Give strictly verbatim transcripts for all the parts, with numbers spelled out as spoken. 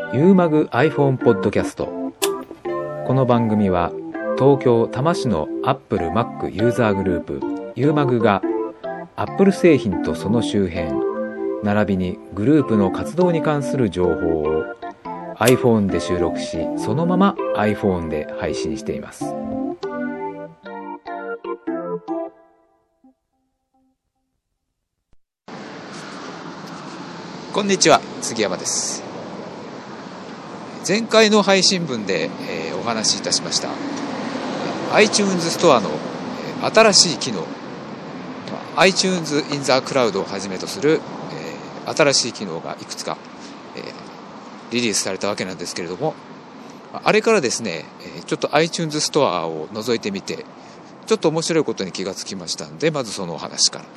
ユーマグ iPhone ポッドキャスト。この番組は東京多摩市の Apple Mac ユーザーグループユーマグが Apple 製品とその周辺並びにグループの活動に関する情報を iPhone で収録し、そのまま iPhone で配信しています。 こんにちは、杉山です。前回の配信分で、えー、お話しいたしました iTunes ストアの、えー、新しい機能 iTunes in the Cloud をはじめとする、えー、新しい機能がいくつか、えー、リリースされたわけなんですけれども、あれからですね、ちょっと iTunes ストアを覗いてみてちょっと面白いことに気がつきましたので、まずそのお話から。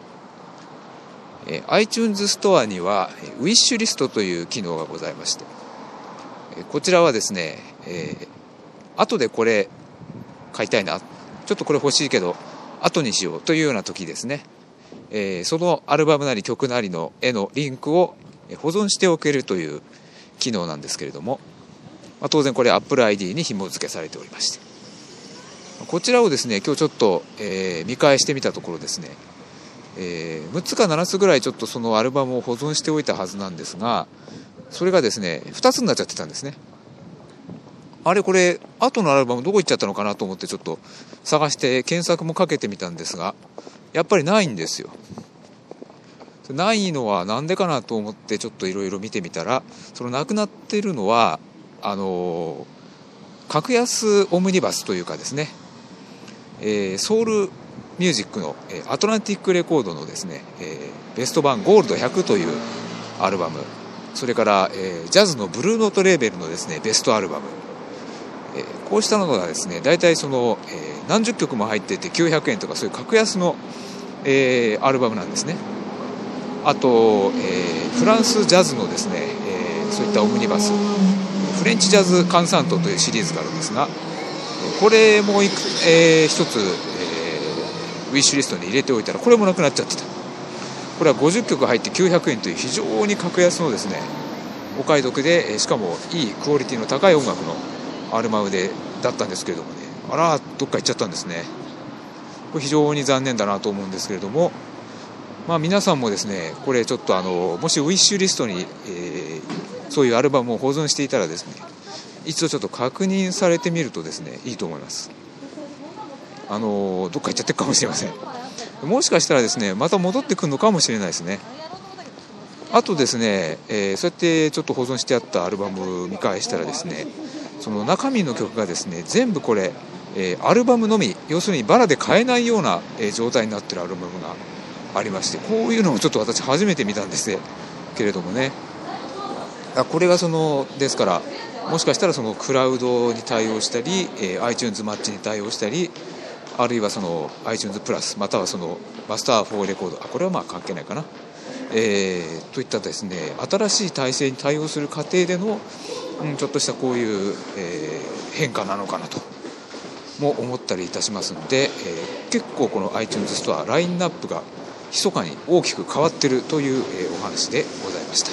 えー、iTunes ストアにはウィッシュリストという機能がございまして、こちらはですね、えー、後でこれ買いたいな、ちょっとこれ欲しいけど後にしようというような時ですね、えー、そのアルバムなり曲なりの絵のリンクを保存しておけるという機能なんですけれども、まあ、当然これ Apple アイディー に紐付けされておりまして、こちらをですね今日ちょっと、えー、見返してみたところですね、えー、むっつかななつぐらいちょっとそのアルバムを保存しておいたはずなんですが、それがですねふたつになっちゃってたんですね。あれこれ後のアルバムどこ行っちゃったのかなと思ってちょっと探して検索もかけてみたんですが、やっぱりないんですよ。ないのはなんでかなと思ってちょっといろいろ見てみたら、そのなくなっているのはあの格安オムニバスというかですね、えー、ソウルミュージックのアトランティックレコードのですね、えー、ベスト版ゴールドひゃくというアルバム、それから、えー、ジャズのブルーノートレーベルのですねベストアルバム、えー、こうしたのがですね大体その、えー、何十曲も入っててきゅうひゃくえんとかそういう格安の、えー、アルバムなんですね。あと、えー、フランスジャズのですね、えー、そういったオムニバスフレンチジャズカンサントというシリーズがあるんですが、これもいく、えー、一つ、えー、ウィッシュリストに入れておいたらこれもなくなっちゃってた。これはごじゅっきょく入ってきゅうひゃくえんという非常に格安のですねお買い得で、しかもいいクオリティの高い音楽のアルバムでだったんですけれどもね、あらどっか行っちゃったんですね。これ非常に残念だなと思うんですけれども、まあ、皆さんもですねこれちょっとあのもしウィッシュリストに、えー、そういうアルバムを保存していたらですね一度ちょっと確認されてみるとですねいいと思います。あのどっか行っちゃってるかもしれません。もしかしたらですねまた戻ってくるのかもしれないですね。あとですね、えー、そうやってちょっと保存してあったアルバム見返したらですね、その中身の曲がですね全部これ、えー、アルバムのみ、要するにバラで買えないような、えー、状態になっているアルバムがありまして、こういうのもちょっと私初めて見たんですけれどもね、あこれがそのですからもしかしたらそのクラウドに対応したり、えー、iTunes マッチに対応したり、あるいはその iTunes プラスまたはそのマスターフォーレコード、あこれはまあ関係ないかな、えー、といったですね新しい体制に対応する過程での、うん、ちょっとしたこういう、えー、変化なのかなとも思ったりいたしますので、えー、結構この iTunes ストアラインナップが密かに大きく変わっているという、えー、お話でございました。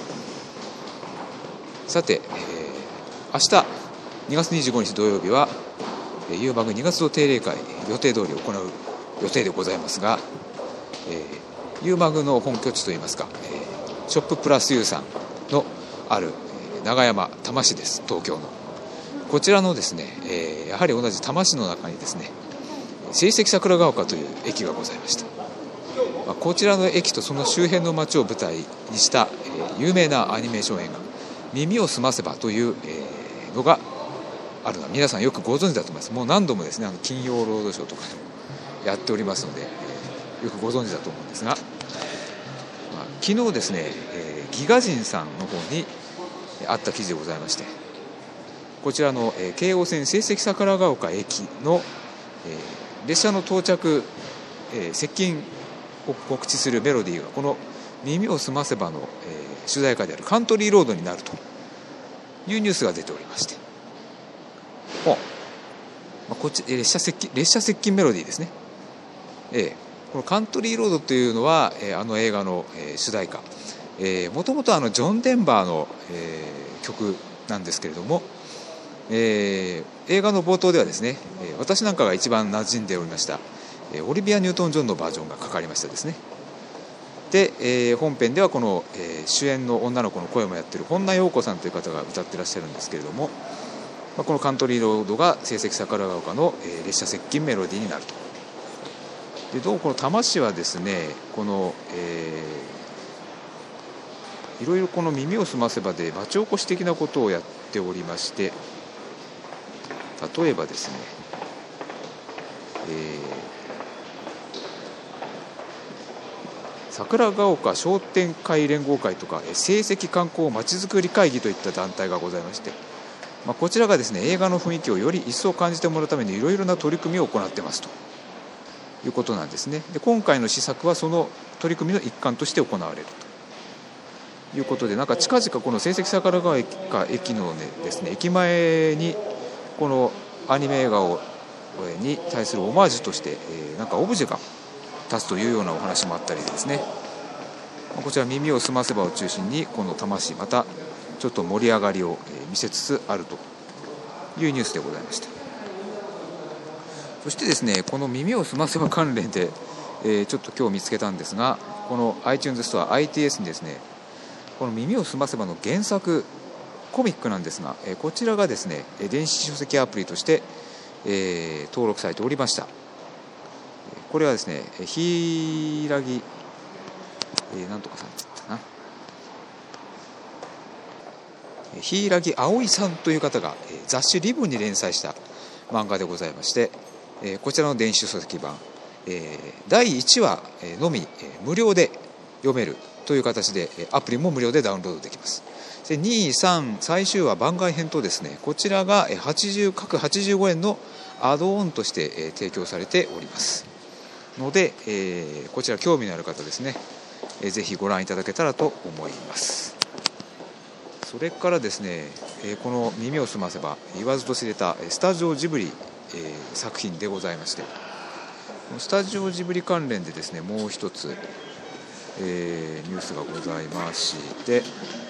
さて、えー、明日にがつにじゅうごにち土曜日はユーマグにがつ度定例会予定通り行う予定でございますが、えー、ユーマグの本拠地といいますか、えー、ショッププラスユーさんのある長山多摩市です。東京のこちらのですね、えー、やはり同じ多摩市の中にですね聖蹟桜ヶ丘という駅がございました。まあ、こちらの駅とその周辺の街を舞台にした、えー、有名なアニメーション映画耳をすませばという、えー、のがあるのは皆さんよくご存知だと思います。もう何度もですねあの金曜ロードショーとかでもやっておりますので、えー、よくご存知だと思うんですが、まあ、昨日ですね、えー、ギガ人さんの方にあった記事でございまして、こちらの、えー、京王線聖蹟桜ヶ丘駅の、えー、列車の到着、えー、接近を告知するメロディーがこの耳をすませばの、えー、主題歌であるカントリーロードになるというニュースが出ておりまして、まあ、こっち列車接近列車接近メロディーですね、えー、このカントリーロードというのは、えー、あの映画の、えー、主題歌、もともとジョン・デンバーの、えー、 曲なんですけれども、えー、映画の冒頭ではですね、私なんかが一番馴染んでおりましたオリビア・ニュートン・ジョンのバージョンがかかりましたですね。で、えー、本編ではこの、えー、主演の女の子の声もやっている本名陽子さんという方が歌ってらっしゃるんですけれども、まあ、このカントリーロードが成績桜ヶ丘の、えー、列車接近メロディーになると。でどうもこの多摩市はですね、この、えー、いろいろこの耳をすませばで町おこし的なことをやっておりまして、例えばですね、えー、桜ヶ丘商店会連合会とか成績観光まちづくり会議といった団体がございまして、まあ、こちらがですね映画の雰囲気をより一層感じてもらうためにいろいろな取り組みを行っていますということなんですね。で今回の施策はその取り組みの一環として行われるということで、なんか近々この成績桜ヶ丘駅の、ね、ですね駅前にこのアニメ映画をに対するオマージュとして、えー、なんかオブジェが立つというようなお話もあったりですね、こちら耳をすませばを中心にこの多摩市またちょっと盛り上がりを見せつつあるというニュースでございました。そしてですねこの耳をすませば関連で、えー、ちょっと今日見つけたんですが、この iTunes ストア アイティーエス にですねこの耳をすませばの原作コミックなんですが、えー、こちらがですね電子書籍アプリとして、えー、登録されておりました。これはですねひらぎ、えー、なんとかさんだったな柊木葵さんという方が雑誌リブンに連載した漫画でございまして、こちらの電子書籍版だいいちわのみ無料で読めるという形でアプリも無料でダウンロードできます。でに、さん最終話番外編とですねこちらがはちじゅう各はちじゅうごえんのアドオンとして提供されておりますので、こちら興味のある方ですねぜひご覧いただけたらと思います。それからですねこの耳をすませば言わずと知れたスタジオジブリ作品でございまして、スタジオジブリ関連でですねもう一つえー、ニュースがございまして、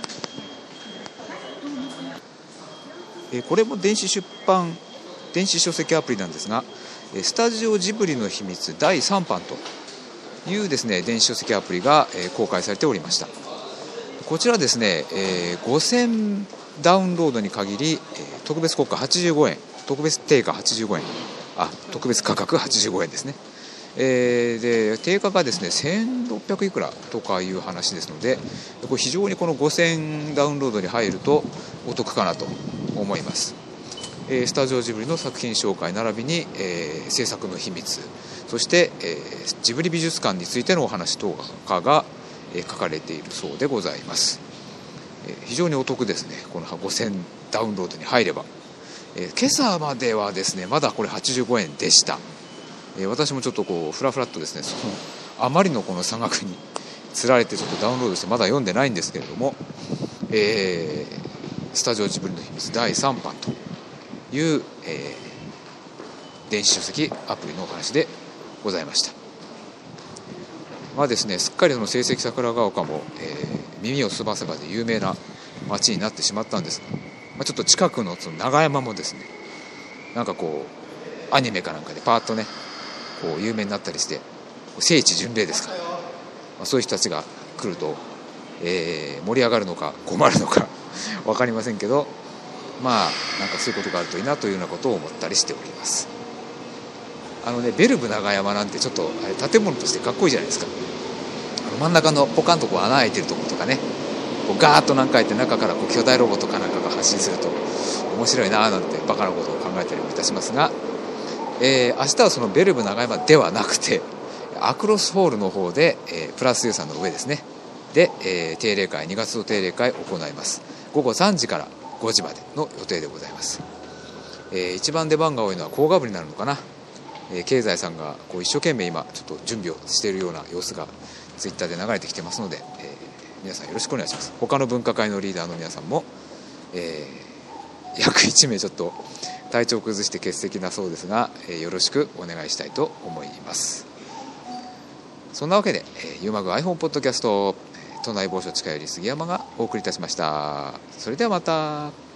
えー、これも電子出版電子書籍アプリなんですが、スタジオジブリの秘密だいさんばんというですね電子書籍アプリが、えー、公開されておりました。こちらですね、えー、ごせんダウンロードに限り、えー、特別国価はちじゅうごえん特別定価はちじゅうごえんあ特別価格はちじゅうごえんですね。えー、で定価がですねせんろっぴゃくいくらとかいう話ですので、これ非常にこのごせんダウンロードに入るとお得かなと思います。えー、スタジオジブリの作品紹介並びに、えー、制作の秘密、そして、えー、ジブリ美術館についてのお話とかが、えー、書かれているそうでございます。えー、非常にお得ですね。このごせんダウンロードに入れば、えー、今朝まではですねまだこれはちじゅうごえんでした。私もちょっとこうフラフラっとですねそのあまりのこの差額につられてちょっとダウンロードしてまだ読んでないんですけれども、えー、スタジオジブリの秘密だいさんばんという、えー、電子書籍アプリのお話でございました。まあですねすっかりその成績桜ヶ丘も、えー、耳をすませばで有名な街になってしまったんですが、まあ、ちょっと近くのその長山もですねなんかこうアニメかなんかでパーッとねこう有名になったりして聖地巡礼ですから、まあ、そういう人たちが来ると、えー、盛り上がるのか困るのか分かりませんけど、まあなんかそういうことがあるといいなというようなことを思ったりしております。あのねベルブ長山なんてちょっとあれ建物としてかっこいいじゃないですか。あの真ん中のポカンとこう穴開いてるところとかねこうガーッと何か開いて中からこう巨大ロボットかなんかが発信すると面白いなーなんてバカなことを考えたりもいたしますが、えー、明日はそのベルブ長山ではなくてアクロスホールの方で、えー、プラス予算の上ですねで、えー、定例会にがつの定例会を行います。ごごさんじからごじまでの予定でございます。えー、一番出番が多いのは甲賀部になるのかな。えー、経済さんがこう一生懸命今ちょっと準備をしているような様子がツイッターで流れてきてますので、えー、皆さんよろしくお願いします。他の分科会のリーダーの皆さんも、えー、約いちめいちょっと体調を崩して欠席だそうですが、えー、よろしくお願いしたいと思います。そんなわけで、えー、ユーマグ iPhone ポッドキャスト都内某所近より杉山がお送りいたしました。それではまた。